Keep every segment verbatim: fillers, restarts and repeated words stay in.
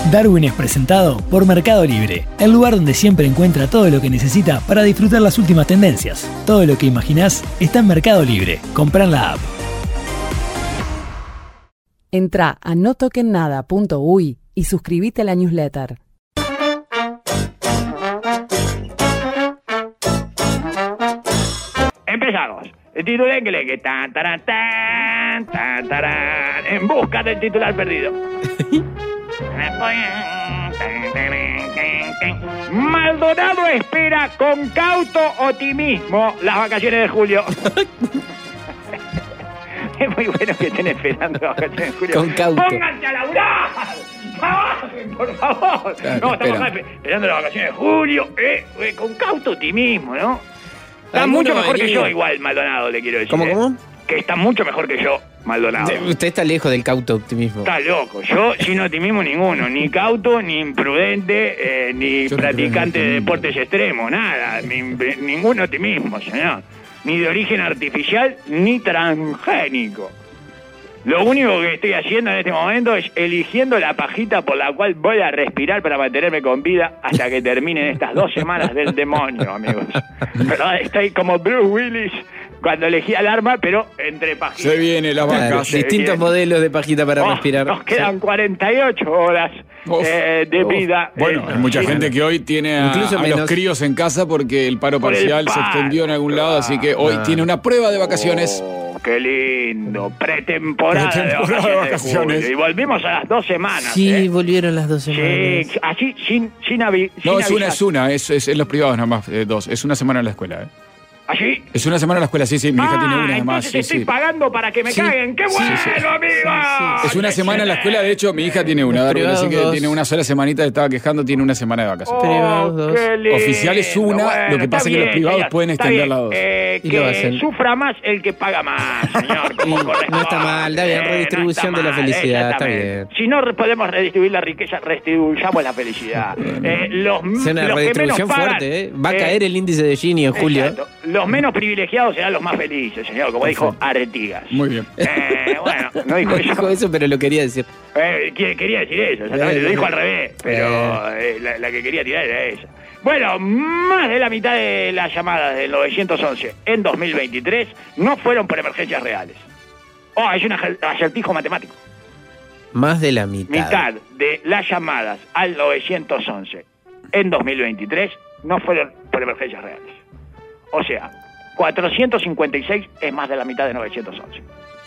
Darwin es presentado por Mercado Libre, el lugar donde siempre encuentra todo lo que necesita para disfrutar las últimas tendencias. Todo lo que imaginás está en Mercado Libre. Comprá en la app. Entrá a no toquen nada punto uy y suscríbete a la newsletter. Empezamos. El título en inglés que tan taran tan tan tarán, en busca del titular perdido. Maldonado espera con cauto optimismo las vacaciones de julio. Es muy bueno que estén esperando las vacaciones de julio. Con cauto. ¡Pónganse a laburar! ¡Trabajen, por favor! Claro, no, estamos espera. acá esperando las vacaciones de julio, eh, eh, con cauto optimismo, ¿no? Está Alguno mucho va a mejor que venir. yo, igual, Maldonado, le quiero decir. ¿Cómo, eh. cómo? Que está mucho mejor que yo, Maldonado. Usted está lejos del cauto optimismo. Está loco. Yo sin optimismo ninguno. Ni cauto, ni imprudente, eh, ni Yo no practicante creo en de el deportes extremos. Nada. Ni, ningún optimismo, señor. Ni de origen artificial, ni transgénico. Lo único que estoy haciendo en este momento es eligiendo la pajita por la cual voy a respirar para mantenerme con vida hasta que terminen estas dos semanas del demonio, amigos. ¿Verdad? Estoy como Bruce Willis cuando elegí al arma, pero entre pajitas. Se viene la Claro, vaca. sí. distintos bien. modelos de pajita para Oh, respirar. Nos quedan cuarenta y ocho horas Uf, eh, de uf. vida. Bueno, Eh, hay mucha sí. gente que hoy tiene a, Incluso a menos. los críos en casa porque el paro Por el parcial se paro, extendió en algún lado, así que hoy Ah. tiene una prueba de vacaciones. Oh, qué lindo. Pretemporada, Pretemporada de de vacaciones. vacaciones. de julio. Y volvimos a las dos semanas. Sí, ¿eh? volvieron las dos semanas. Sí, así, sin, sin, avi No, sin es una, avisar. es una, es, es en los privados nada más, eh, dos. Es una semana en la escuela, ¿eh? ¿Así? Es una semana en la escuela, sí, sí, mi hija ah, tiene una además, entonces sí, estoy sí. pagando para que me Sí. caguen. ¡Qué Sí, bueno, sí. amigo! Es una semana en la escuela, de hecho, mi hija tiene una, Los Darwin, así que privados, tiene dos. una sola semanita, estaba quejando, tiene una semana de vacaciones. Privados, Oh, dos. qué lindo. Oficial es una, Bueno, lo que pasa está es que los bien, privados señor, pueden está extender bien. la dos. Eh, Y que lo hacen. sufra más el que paga más, señor. Como Y no corresponde. está mal, está bien, Eh, redistribución no de la mal, felicidad, está exactamente. bien. Si no re- podemos redistribuir la riqueza, redistribuyamos la felicidad. Eh, los, Es una los que redistribución menos pagan, fuerte, ¿eh? Va a caer el índice de Gini en julio. Exacto. Los menos privilegiados serán los más felices, señor, como dijo Artigas. Muy bien. Eh, bueno, no dijo No eso. dijo eso, pero lo quería decir. Eh, que- quería decir eso, exactamente, lo dijo al revés, pero eh, la, la que quería tirar era esa. Bueno, más de la mitad de las llamadas del nueve once en dos mil veintitrés no fueron por emergencias reales. Oh, es un ajer- acertijo matemático. Más de la mitad. Mitad de las llamadas al nueve once en dos mil veintitrés no fueron por emergencias reales. O sea, cuatrocientos cincuenta y seis es más de la mitad de nueve once.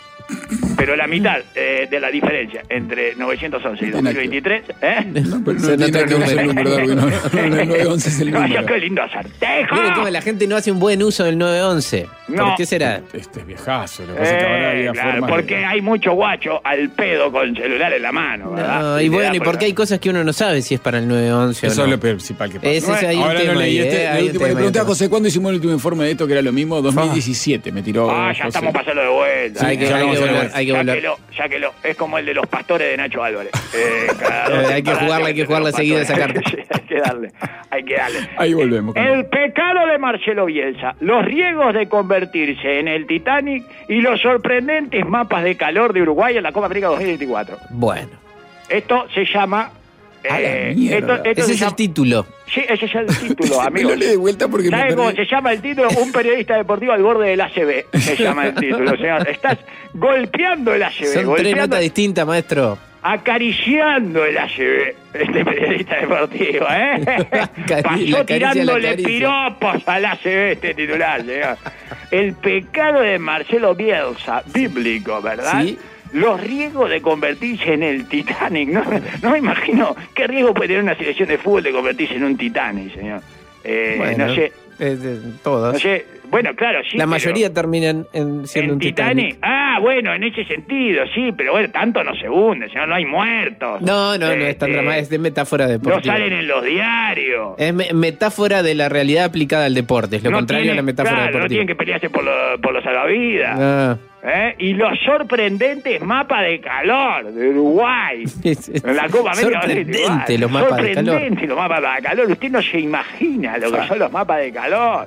Pero la mitad eh, de la diferencia entre nueve once y dos mil veintitrés, ¿eh? No, pero no Se tiene nota nada que ver con el el número, Darwin. No, no, no, el nueve once es el Vaya, número. qué lindo acertejo. Miren cómo la gente no hace un buen uso del nueve once. No. ¿Por qué será? Este es viejazo, lo que pasa es que ahora Eh, había claro, formas porque de- hay mucho guacho al pedo con celular en la mano, ¿verdad? No, y le bueno, da y por- porque hay cosas que uno no sabe si es para el nueve once Eso o es no. lo principal que pasa. Ese es ahí un Ahora no tema leí ahí, este. ¿eh? el Hay un último, le tema, pregunté hay a un José cuándo hicimos el último informe de esto, que era lo mismo. dos mil diecisiete me tiró. Ah, ya José. estamos pasando de vuelta. Hay que- Ya hay que vamos a volver, ver. hay que volver. Sáquelo, sáquelo. Es como el de los pastores de Nacho Álvarez. Eh, cada dos Eh, hay que temporadas jugarla, hay que meten jugarla los seguida esa pastores. carta. Sí, hay que darle, hay que darle. Ahí volvemos. El pecado de Marcelo Bielsa, los riesgos de convertirse en el Titanic y los sorprendentes mapas de calor de Uruguay en la Copa América dos mil veinticuatro. Bueno, Esto se llama... A la eh, mierda. esto, esto ese se es llama- el título. Sí, ese es el título, Me amigo. lo lee de vuelta porque me ¿Sabe cómo perdí. se llama el título? Un periodista deportivo al borde del A C B. Se llama el título, señor. Estás golpeando el A C B. Son tres golpeando, notas distintas, maestro. acariciando el A C B. Este periodista deportivo, ¿eh? Cari- Pasó la caricia, la tirándole caricia. piropos al A C B este titular, señor. El pecado de Marcelo Bielsa, bíblico, ¿verdad? Sí. Los riesgos de convertirse en el Titanic. No, no me imagino qué riesgo puede tener una selección de fútbol de convertirse en un Titanic, señor. Eh, Bueno, no sé, eh, eh, todos. no sé. Bueno, claro, sí. la pero- mayoría terminan en, siendo ¿En un Titanic? Titanic. Ah, bueno, en ese sentido, sí, pero bueno, tanto no se hunde, señor, no hay muertos. No, no, no es tan Eh, dramático, es de metáfora No deportiva. salen en los diarios. Es me- metáfora de la realidad aplicada al deporte, es lo No contrario tienen- a la metáfora claro, no deportiva. tienen que pelearse por, lo- por los salvavidas. Ah. ¿Eh? Y los sorprendentes mapas de calor de Uruguay. Es- es En la Copa América. sorprendente los mapas de calor. Sorprendente los mapas de calor. Usted no se imagina lo que son los mapas de calor.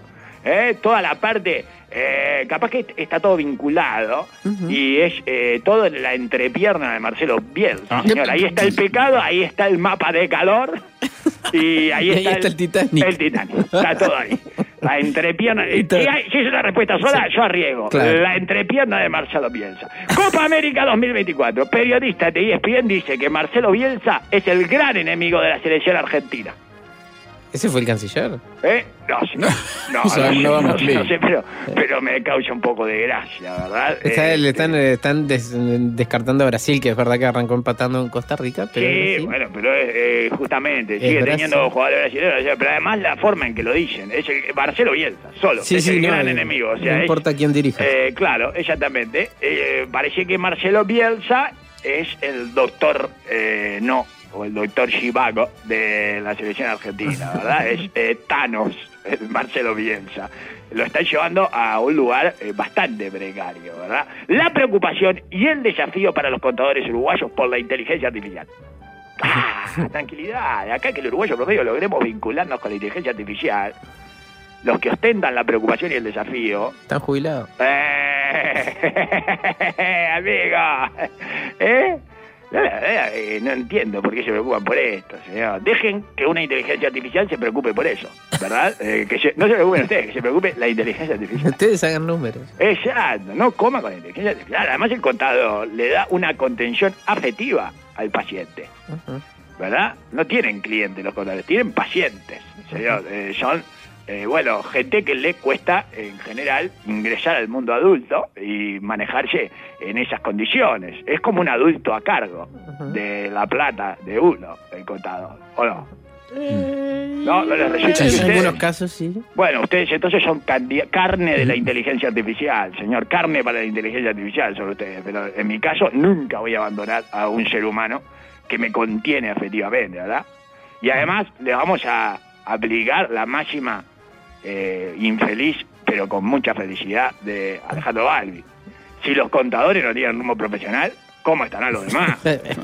¿eh? Toda la parte, eh, capaz que está todo vinculado, uh-huh. y es eh, todo en la entrepierna de Marcelo Bielsa, ah. señor. Ahí está el pecado, ahí está el mapa de calor, y ahí, y está, ahí está el, el Titanic. El Titanic, está todo ahí. La entrepierna, y si, hay, si es una respuesta sola, sí. yo arriesgo. Claro. La entrepierna de Marcelo Bielsa. Copa América dos mil veinticuatro. Periodista de E S P N dice que Marcelo Bielsa es el gran enemigo de la selección argentina. ¿Ese fue el canciller? ¿Eh? No sé. No, no, no, sé, no, no, sé, no sé, pero, pero me causa un poco de gracia, ¿verdad? Está, eh, le están, eh, están des, descartando a Brasil, que es verdad que arrancó empatando en Costa Rica. Pero sí, Brasil, bueno, pero eh, justamente sigue Brasil. teniendo jugadores brasileños, pero además la forma en que lo dicen. Es el Marcelo Bielsa, solo. Sí, es sí, el no, gran no, enemigo. O sea, no importa es, quién dirija. Eh, claro, exactamente. Eh, parece que Marcelo Bielsa es el doctor eh, no. o el doctor Chivago de la selección argentina, ¿verdad? Es eh, Thanos, el Marcelo Bielsa. Lo están llevando a un lugar eh, bastante precario, ¿verdad? La preocupación y el desafío para los contadores uruguayos por la inteligencia artificial. ¡Ah! Tranquilidad. Acá que el uruguayo promedio logremos vincularnos con la inteligencia artificial. Los que ostentan la preocupación y el desafío... ¿Están jubilados? ¡Eh! ¡Amigo! ¿Eh? No, eh, no entiendo por qué se preocupan por esto, señor. Dejen que una inteligencia artificial se preocupe por eso, ¿verdad? Eh, que se, no se preocupen ustedes, que se preocupe la inteligencia artificial. Ustedes hagan números. Exacto, no coman con la inteligencia artificial. Además, el contador le da una contención afectiva al paciente, uh-huh. ¿verdad? No tienen clientes los contadores, tienen pacientes, señor. Uh-huh. Eh, son... Eh, bueno, gente que le cuesta, en general, ingresar al mundo adulto y manejarse en esas condiciones. Es como un adulto a cargo uh-huh. de la plata de uno, el contador, ¿o no? Eh, ¿No? ¿No les resulta? En algunos casos, sí. Bueno, ustedes entonces son candi- carne de la inteligencia artificial, señor, carne para la inteligencia artificial son ustedes, pero en mi caso nunca voy a abandonar a un ser humano que me contiene afectivamente, ¿verdad? Y además le vamos a aplicar la máxima Eh, infeliz, pero con mucha felicidad, de Alejandro Balbi. Si los contadores no tienen rumbo profesional, ¿cómo estarán los demás?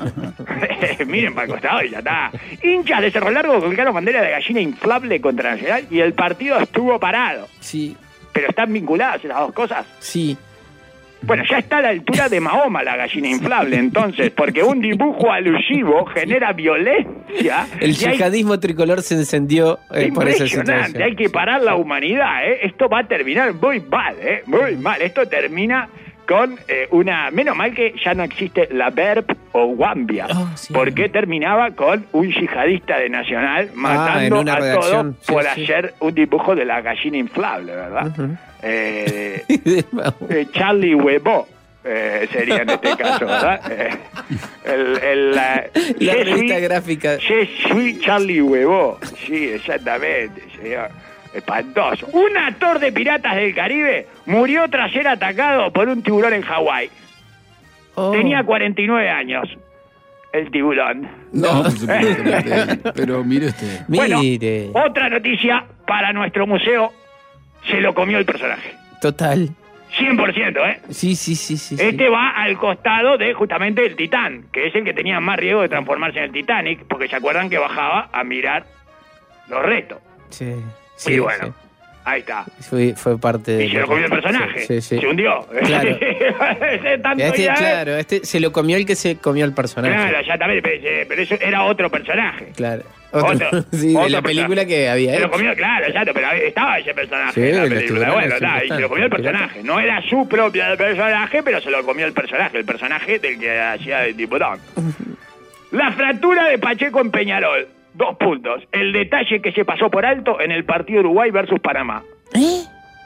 Miren para el costado y ya está. Hinchas de Cerro Largo colgaron bandera de gallina inflable contra Nacional y el partido estuvo parado. Sí. ¿Pero están vinculadas esas dos cosas? Sí. Bueno, ya está a la altura de Mahoma la gallina inflable, entonces, porque un dibujo alusivo genera violencia. El yihadismo hay... tricolor se encendió eh, por esa situación. Hay que parar la humanidad, ¿eh? Esto va a terminar muy mal, ¿eh? Muy mal. Esto termina con eh, una... Menos mal que ya no existe la V E R P o Guambia, oh, sí. porque terminaba con un yihadista de Nacional matando ah, a todos sí, por sí. hacer un dibujo de la gallina inflable, ¿verdad? Uh-huh. Eh, eh, Charlie Huevo eh, sería en este caso, ¿verdad? Eh, el, el, la la revista suis, gráfica. Je suis Charlie Huevo. Sí, exactamente, señor. Espantoso. Un actor de Piratas del Caribe murió tras ser atacado por un tiburón en Hawái. Oh. Tenía cuarenta y nueve años. El tiburón. No, por supuesto, pero mire usted. Bueno, mire. Otra noticia para nuestro museo. Se lo comió el personaje. Total. cien por ciento, ¿eh? Sí, sí, sí, sí. Este sí. va al costado de justamente el Titán, que es el que tenía más riesgo de transformarse en el Titanic, porque se acuerdan que bajaba a mirar los restos. Sí. Sí, y bueno, sí. ahí está. Fue, fue parte de... Y se lo comió el personaje. Sí, sí. Se hundió. Claro. Tanto este, ya, claro, este se lo comió el que se comió el personaje. Claro, ya también, pero eso era otro personaje. Claro. Otro, otro, sí, otro de la película que había se hecho. lo comió, claro, exacto, pero estaba ese personaje sí, en la película. Bueno, sí, está, y se lo comió el personaje. No era su propio personaje, pero se lo comió el personaje, el personaje del que hacía el tiburón. La fractura de Pacheco en Peñarol. Dos puntos. El detalle que se pasó por alto en el partido Uruguay versus Panamá. ¿Eh?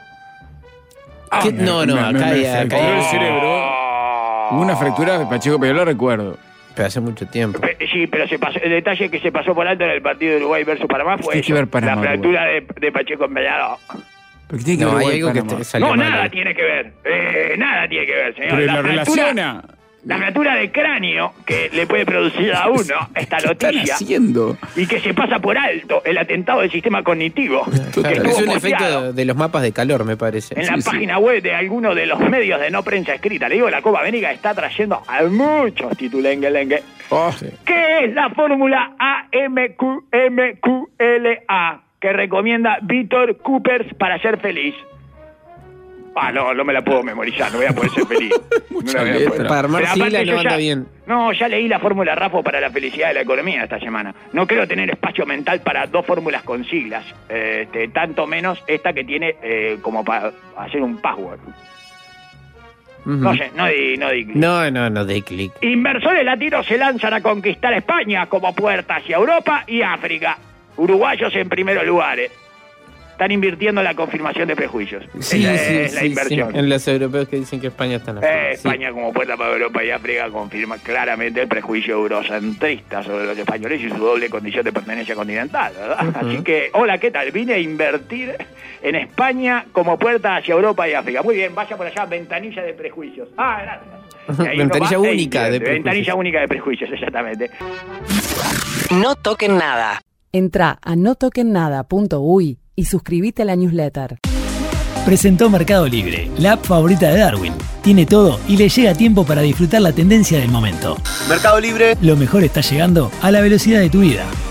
Ah, ¿Qué? No, no, me, acá me, ya... me fracturó el cerebro. Hubo una fractura de Pacheco, pero yo lo recuerdo. Pero hace mucho tiempo. Sí, pero se pasó, el detalle que se pasó por alto en el partido de Uruguay versus Panamá fue eso, Panamá, la fractura de, de Pacheco en Peñarol. ¿Pero qué tiene que no, ver hay algo Panamá? que te salió No, mal. nada tiene que ver. Eh, nada tiene que ver, señor. Pero la la fractura, relaciona. La fractura de cráneo que le puede producir a uno esta ¿Qué están noticia haciendo? y que se pasa por alto el atentado del sistema cognitivo. Claro, que es un posteado efecto de los mapas de calor, me parece. en sí, la sí. página web de alguno de los medios de no prensa escrita. Le digo, la Copa América está trayendo a muchos titulengue-lengue. Oh, sí. ¿Qué es la fórmula A M Q M Q L A? que recomienda Víctor Coopers para ser feliz. Ah, no, no me la puedo memorizar, no voy a poder ser feliz. Mucha No la voy a letra. poder. Para armar Pero aparte sigla yo no anda ya- bien. No, ya leí la fórmula Rafo para la felicidad de la economía esta semana. No creo tener espacio mental para dos fórmulas con siglas. Este, tanto menos esta que tiene eh, como para hacer un password. Ujú. No sé, no di, no di clic. No, no, no de clic. Inversores latinos se lanzan a conquistar España como puerta hacia Europa y África. Uruguayos en primeros lugares. Están invirtiendo en la confirmación de prejuicios. Sí, Esa sí, es la sí, inversión. sí. En los europeos que dicen que España está en la Eh, sí. España como puerta para Europa y África confirma claramente el prejuicio eurocentrista sobre los españoles y su doble condición de pertenencia continental, ¿verdad? Ujú. Así que, hola, ¿qué tal? Vine a invertir en España como puerta hacia Europa y África. Muy bien, vaya por allá, ventanilla de prejuicios. Ah, gracias. Y ahí uno Ventanilla va e única de invierte. prejuicios. Ventanilla única de prejuicios, exactamente. No toquen nada. Entrá a no toquen nada punto uy y suscríbete a la newsletter. Presentó Mercado Libre, la app favorita de Darwin. Tiene todo y le llega tiempo para disfrutar la tendencia del momento. Mercado Libre. Lo mejor está llegando a la velocidad de tu vida.